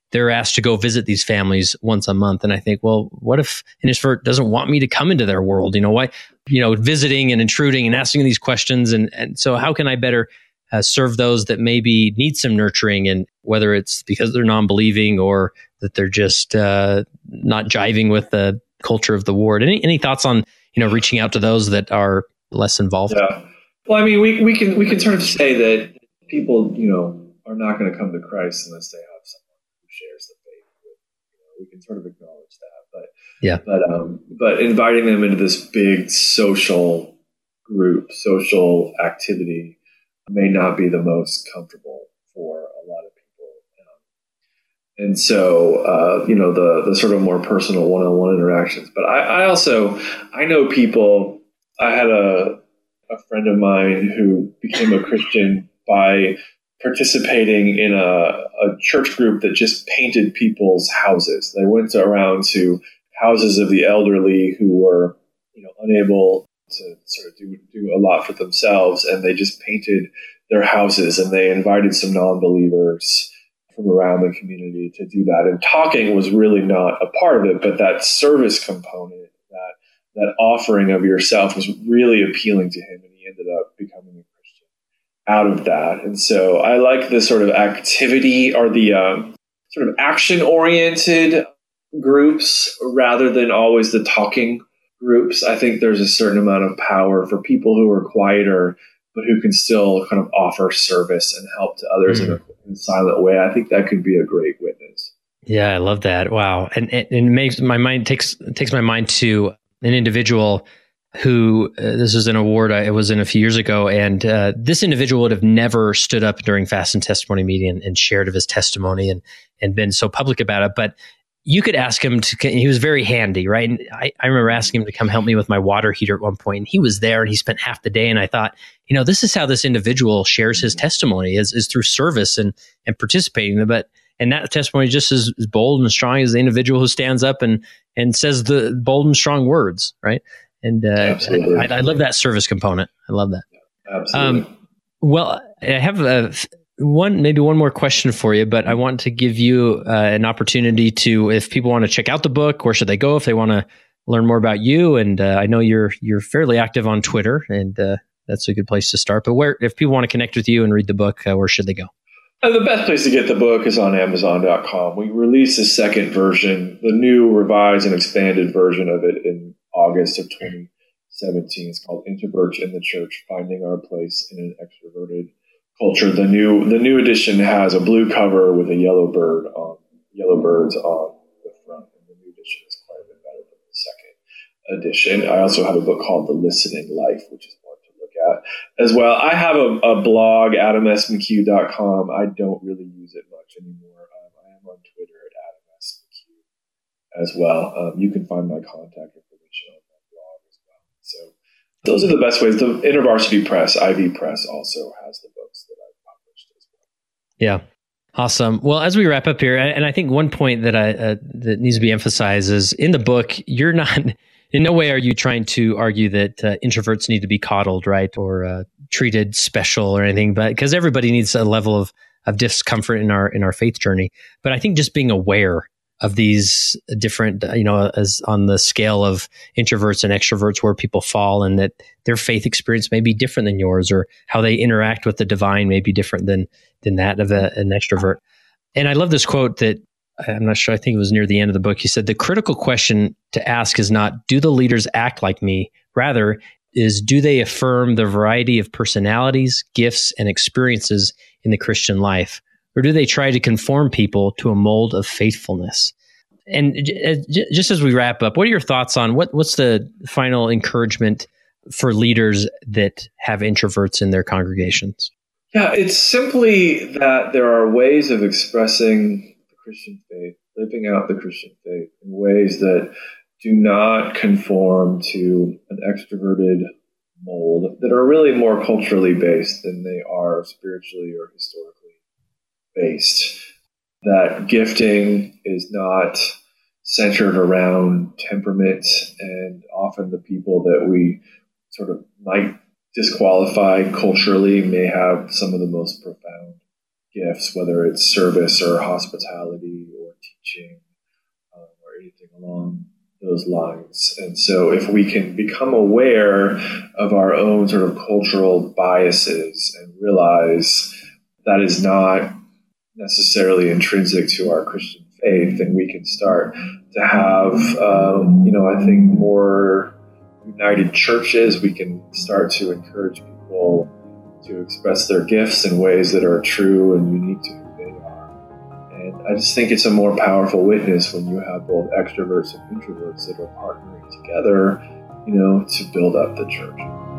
they're asked to go visit these families once a month. And I think, well, what if an introvert doesn't want me to come into their world? You know, why, you know, visiting and intruding and asking these questions. And, and so how can I better uh, serve those that maybe need some nurturing, and whether it's because they're non-believing or that they're just uh, not jiving with the culture of the ward? Any, any thoughts on, you know, reaching out to those that are less involved? Yeah. Well, I mean, we, we can, we can sort of say that people, you know, are not going to come to Christ unless they have someone who shares the faith with. You know, we can sort of acknowledge that, but yeah, but um, but inviting them into this big social group, social activity, may not be the most comfortable for a lot of people. Um, and so, uh, you know, the the sort of more personal one-on-one interactions. But I, I also I know people. I had a a friend of mine who became a Christian by participating in a, a church group that just painted people's houses. They went to, around to houses of the elderly who were, you know, unable to sort of do, do a lot for themselves, and they just painted their houses, and they invited some non-believers from around the community to do that. And talking was really not a part of it, but that service component, that that offering of yourself, was really appealing to him, and he ended up becoming a Christian out of that. And so I like the sort of activity, or the um, sort of action-oriented groups rather than always the talking groups. I think there's a certain amount of power for people who are quieter, but who can still kind of offer service and help to others mm-hmm. in, a, in a silent way. I think that could be a great witness. Yeah, I love that. Wow. And it, it makes my mind takes takes my mind to an individual who, uh, this was an award I was in a few years ago, and uh, this individual would have never stood up during Fast and Testimony meeting and, and shared of his testimony and and been so public about it. But you could ask him to, he was very handy, right? And I, I remember asking him to come help me with my water heater at one point, and he was there, and he spent half the day. And I thought, you know, this is how this individual shares his testimony, is, is through service and, and participating. But, and that testimony is just as, as bold and strong as the individual who stands up and, and says the bold and strong words, right? And uh, I, I love that service component. I love that. Absolutely. Um, well, I have a, one, maybe one more question for you, but I want to give you uh, an opportunity to, if people want to check out the book, where should they go if they want to learn more about you? And uh, I know you're you're fairly active on Twitter, and uh, that's a good place to start. But where, if people want to connect with you and read the book, uh, where should they go? Uh, the best place to get the book is on Amazon dot com. We released a second version, the new revised and expanded version of it, in August of twenty seventeen. It's called Introverts in the Church: Finding Our Place in an Extroverted Culture. The new the new edition has a blue cover with a yellow bird on yellow birds on the front, and the new edition is quite a bit better than the second edition. I also have a book called The Listening Life, which is more to look at as well. I have a, a blog, adam s mchugh dot com. I don't really use it much anymore. Um, I am on Twitter at adam s mchugh as well. Um, you can find my contact information on my blog as well. So those are the best ways. The InterVarsity Press, I V Press, also has the books that I've published as well. Yeah. Awesome. Well, as we wrap up here, and I think one point that I uh, that needs to be emphasized is, in the book, you're not, in no way are you trying to argue that uh, introverts need to be coddled, right, or uh, treated special or anything, but because everybody needs a level of of discomfort in our in our faith journey. But I think just being aware of these different, you know, as on the scale of introverts and extroverts, where people fall, and that their faith experience may be different than yours, or how they interact with the divine may be different than than that of a, an extrovert. And I love this quote that, I'm not sure, I think it was near the end of the book. He said, "The critical question to ask is not, do the leaders act like me? Rather, is, do they affirm the variety of personalities, gifts, and experiences in the Christian life? Or do they try to conform people to a mold of faithfulness?" And just as we wrap up, what are your thoughts on what, what's the final encouragement for leaders that have introverts in their congregations? Yeah, it's simply that there are ways of expressing the Christian faith, living out the Christian faith in ways that do not conform to an extroverted mold, that are really more culturally based than they are spiritually or historically based. That gifting is not centered around temperament, and often the people that we sort of might disqualify culturally may have some of the most profound gifts, whether it's service or hospitality or teaching um, or anything along those lines. And so if we can become aware of our own sort of cultural biases and realize that is not necessarily intrinsic to our Christian faith, then we can start to have, um, you know, I think more united churches. We can start to encourage people to express their gifts in ways that are true and unique to who they are. And I just think it's a more powerful witness when you have both extroverts and introverts that are partnering together, you know, to build up the church.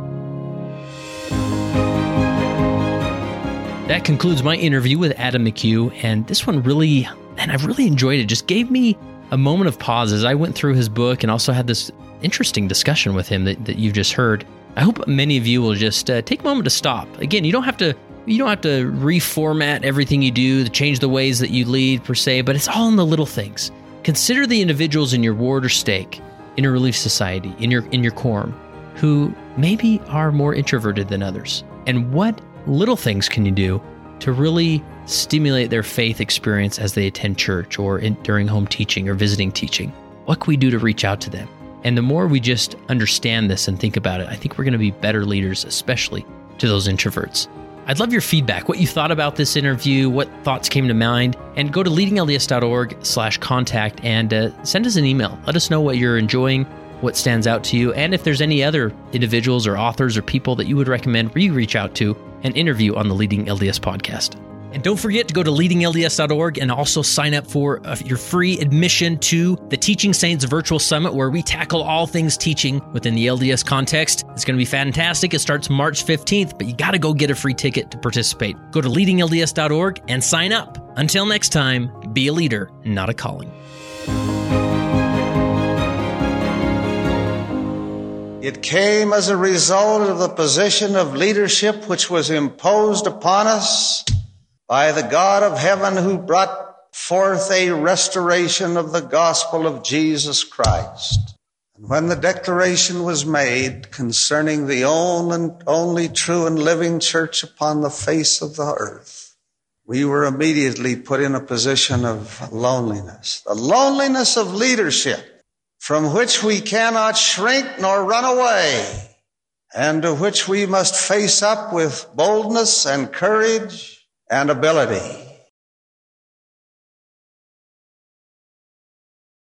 That concludes my interview with Adam McHugh, and this one really, and I've really enjoyed it, just gave me a moment of pause as I went through his book and also had this interesting discussion with him that, that you've just heard. I hope many of you will just uh, take a moment to stop. Again, you don't have to you don't have to reformat everything you do, to change the ways that you lead per se, but it's all in the little things. Consider the individuals in your ward or stake, in your Relief Society, in your in your quorum, who maybe are more introverted than others. And what little things can you do to really stimulate their faith experience as they attend church or in, during home teaching or visiting teaching? What can we do to reach out to them? And the more we just understand this and think about it, I think we're going to be better leaders, especially to those introverts. I'd love your feedback, what you thought about this interview, what thoughts came to mind, and go to leadinglds.org slash contact and uh, send us an email. Let us know what you're enjoying, what stands out to you, and if there's any other individuals or authors or people that you would recommend we reach out to and interview on the Leading L D S podcast. And don't forget to go to leading L D S dot org and also sign up for uh, your free admission to the Teaching Saints Virtual Summit, where we tackle all things teaching within the L D S context. It's going to be fantastic. It starts March fifteenth, but you got to go get a free ticket to participate. Go to leading L D S dot org and sign up. Until next time, be a leader, not a calling. It came as a result of the position of leadership which was imposed upon us by the God of heaven, who brought forth a restoration of the gospel of Jesus Christ. And when the declaration was made concerning the only true and living church upon the face of the earth, we were immediately put in a position of loneliness, the loneliness of leadership, from which we cannot shrink nor run away, and to which we must face up with boldness and courage and ability.